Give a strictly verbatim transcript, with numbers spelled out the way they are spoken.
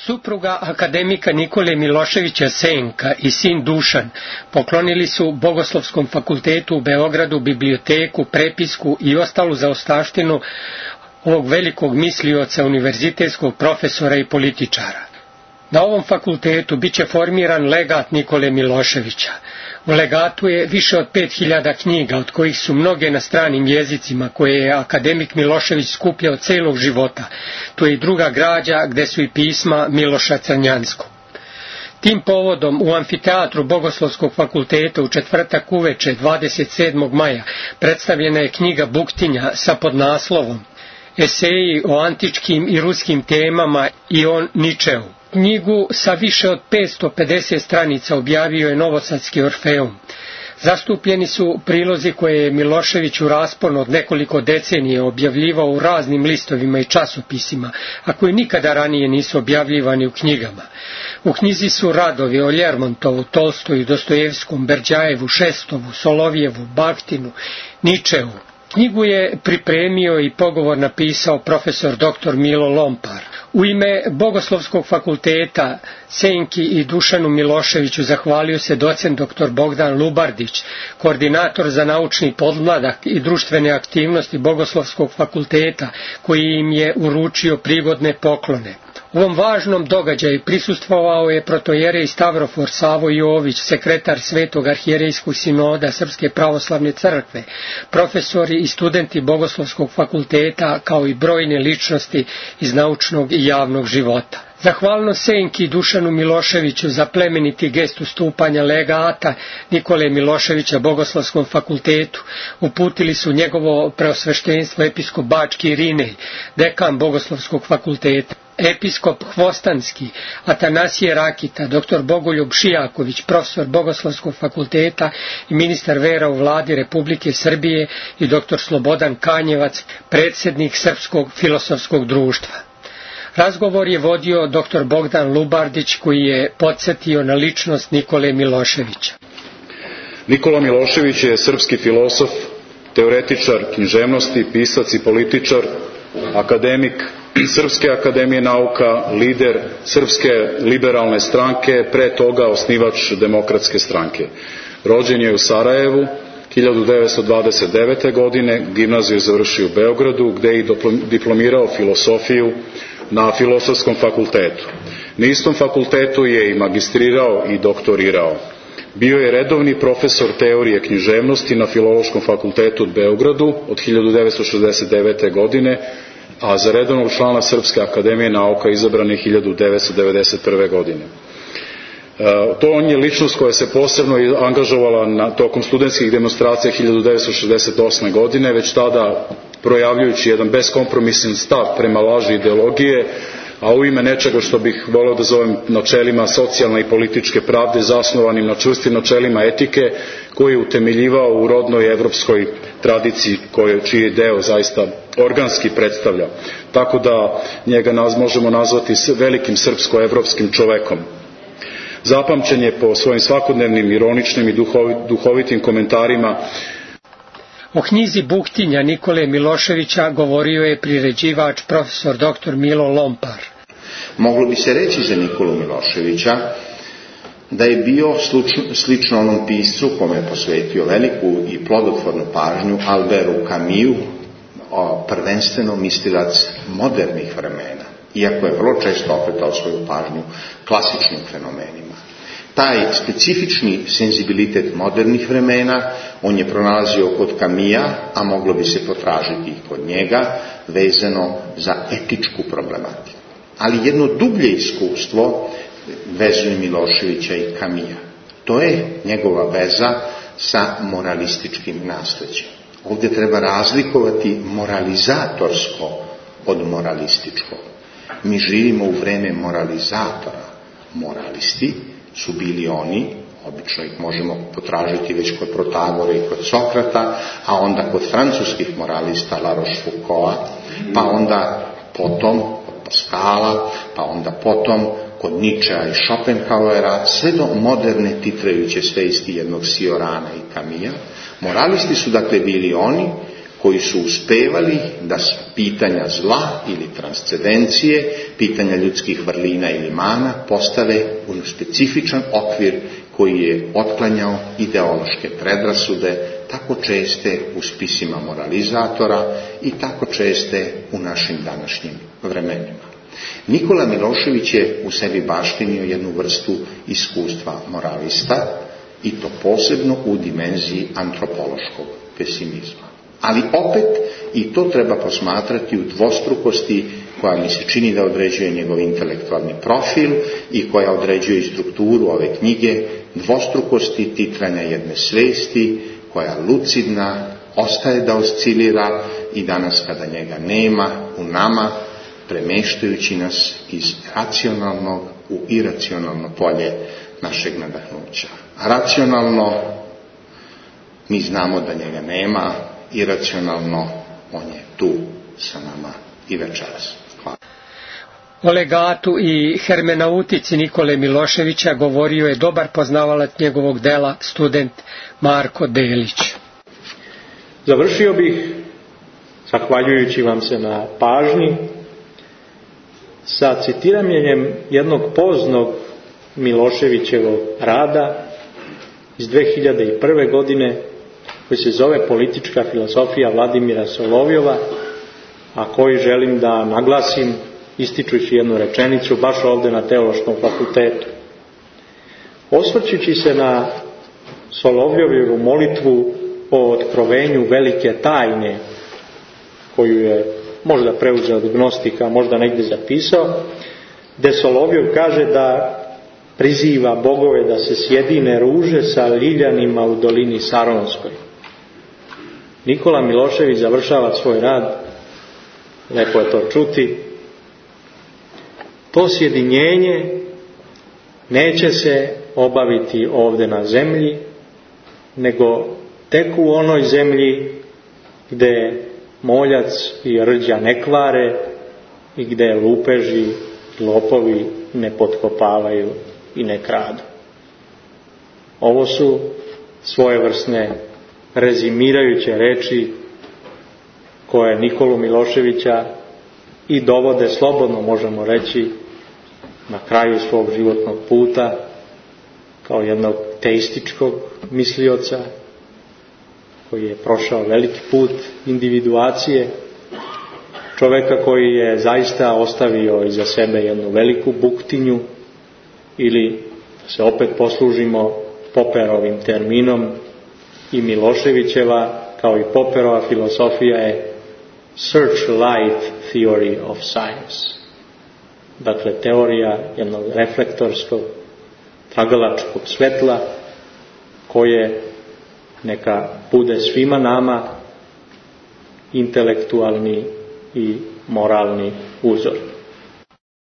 Supruga akademika Nikole Miloševića Senka i sin Dušan poklonili su Bogoslovskom fakultetu u Beogradu biblioteku, prepisku i ostalu zaostavštinu ovog velikog mislioca, univerzitetskog profesora i političara. Na ovom fakultetu bit će formiran legat Nikole Miloševića. U legatu je više od pet hiljada knjiga, od kojih su mnoge na stranim jezicima, koje je akademik Milošević skupljao celog života. Tu je i druga građa, gde su i pisma Miloša Crnjanskog. Tim povodom u amfiteatru Bogoslovskog fakulteta u četvrtak uveče dvadeset sedmog maja predstavljena je knjiga Buktinja sa podnaslovom Eseji o antičkim i ruskim temama i o Ničeu. Knjigu sa više od petsto pedeset stranica objavio je Novosadski Orfeum. Zastupljeni su prilozi koje je Milošević u raspon od nekoliko decenije objavljivao u raznim listovima i časopisima, a koji nikada ranije nisu objavljivani u knjigama. U knjizi su radovi o Ljermontovu, Tolstoju, Dostojevskom, Berdjajevu, Šestovu, Solovjevu, Baktinu, Ničeu. Knjigu je pripremio i pogovor napisao profesor doktor Milo Lompar. U ime Bogoslovskog fakulteta Senki i Dušanu Miloševiću zahvalio se docent doktor Bogdan Lubardić, koordinator za naučni podmladak i društvene aktivnosti Bogoslovskog fakulteta, koji im je uručio prigodne poklone. U ovom važnom događaju prisustvovao je protojerej Stavrofor Savo Jović, sekretar Svetog arhijerejskog sinoda Srpske pravoslavne crkve, profesori i studenti Bogoslovskog fakulteta, kao i brojne ličnosti iz naučnog i javnog života. Zahvalno Senki i Dušanu Miloševiću za plemeniti gest ustupanja legata Nikole Miloševića Bogoslovskom fakultetu uputili su njegovo preosveštenstvo episkop Bački Irinej, dekan Bogoslovskog fakulteta, episkop Hvostanski Atanasije Rakita, doktor Bogoljub Šijaković, profesor Bogoslovskog fakulteta i ministar vera u vladi Republike Srbije, i doktor Slobodan Kanjevac, predsjednik Srpskog filosofskog društva. Razgovor je vodio doktor Bogdan Lubardić, koji je podsjetio na ličnost Nikole Miloševića. Nikola Milošević je srpski filosof, teoretičar književnosti, pisac i političar, akademik Srpske akademije nauka, lider Srpske liberalne stranke, pre toga osnivač Demokratske stranke. Rođen je u Sarajevu hiljadu devetsto dvadeset devete. godine, gimnaziju završio u Beogradu, gde je i diplomirao filosofiju na Filosofskom fakultetu. Na istom fakultetu je i magistrirao i doktorirao. Bio je redovni profesor teorije književnosti na Filološkom fakultetu u Beogradu od hiljadu devetsto šezdeset devete. godine, a za redovnog člana Srpske akademije nauka izabran je hiljadu devetsto devedeset prve. godine. To on je ličnost koja se posebno angažovala na tokom studentskih demonstracija hiljadu devetsto šezdeset osme. godine, već tada projavljujući jedan beskompromisan stav prema laži ideologije, a u ime nečega što bih voleo da zovem načelima socijalne i političke pravde, zasnovanim na čvrstim načelima etike, koji je utemeljivao u rodnoj evropskoj tradiciji, čiji deo zaista organski predstavlja. Tako da njega naz, možemo nazvati velikim srpsko-evropskim čovekom. Zapamćen je po svojim svakodnevnim, ironičnim i duhovitim komentarima. O knjizi Buktinja Nikole Miloševića govorio je priređivač profesor doktor Milo Lompar. Moglo bi se reći za Nikolu Miloševića da je bio slično onom piscu kome je posvetio veliku i plodotvornu pažnju, Alberu Camusu, prvenstveno mislilac modernih vremena, iako je vrlo često okretao svoju pažnju klasičnim fenomenima. Taj specifični senzibilitet modernih vremena on je pronalazio kod Camusa, a moglo bi se potražiti i kod njega, vezano za etičku problematiku. Ali jedno dublje iskustvo vezuje Miloševića i Camusa. To je njegova veza sa moralističkim nasleđem. Ovdje treba razlikovati moralizatorsko od moralističko. Mi živimo u vreme moralizatora. Moralisti su bili oni, obično ih možemo potražiti već kod Protagora i kod Sokrata, a onda kod francuskih moralista La Rochefoucauld, pa onda potom kod Pascala, pa onda potom kod Ničea i Schopenhauera, sve do moderne titrajuće svesti jednog Ciorana i Camusa. Moralisti su dakle bili oni koji su uspevali da pitanja zla ili transcendencije, pitanja ljudskih vrlina ili mana postave u specifičan okvir koji je otklanjao ideološke predrasude, tako česte u spisima moralizatora i tako česte u našim današnjim vremenima. Nikola Milošević je u sebi baštinio jednu vrstu iskustva moralista, i to posebno u dimenziji antropološkog pesimizma. Ali opet i to treba posmatrati u dvostrukosti koja mi se čini da određuje njegov intelektualni profil i koja određuje i strukturu ove knjige, dvostrukosti titranja jedne svesti koja lucidna ostaje da oscilira i danas kada njega nema u nama, premeštajući nas iz racionalnog u iracionalno polje našeg nadahnuća. Racionalno mi znamo da njega nema, iracionalno on je tu sa nama i večeras. Hvala. O legatu i hermenautici Nikole Miloševića govorio je dobar poznavalac njegovog dela, student Marko Delić. Završio bih, zahvaljujući vam se na pažnji, sa citiranjem jednog poznog Miloševićevog rada iz dve hiljade prve. godine, koji se zove Politička filozofija Vladimira Solovjova, a koji želim da naglasim ističući jednu rečenicu baš ovdje na Teološkom fakultetu. Osvrćući se na Solovjovu molitvu o otkrovenju velike tajne, koju je možda preuzeo od gnostika, možda negdje zapisao, gdje Solovjov kaže da priziva bogove da se sjedine ruže sa liljanima u dolini Saronskoj. Nikola Milošević završava svoj rad, lepo je to čuti, to sjedinjenje neće se obaviti ovdje na zemlji, nego tek u onoj zemlji gdje moljac i rđa ne kvare i gdje lupeži i lopovi ne potkopavaju i ne kradu. Ovo su svojevrsne rezimirajuće reči koje Nikolu Miloševića i dovode, slobodno možemo reći, na kraju svog životnog puta kao jednog teističkog mislioca koji je prošao veliki put individuacije, čovjeka koji je zaista ostavio iza sebe jednu veliku buktinju, ili da se opet poslužimo Popperovim terminom, i Miloševićeva kao i Popperova filozofija je searchlight theory of science. Dakle, teorija jednog reflektorskog, tragalačkog svetla koje neka bude svima nama intelektualni i moralni uzor.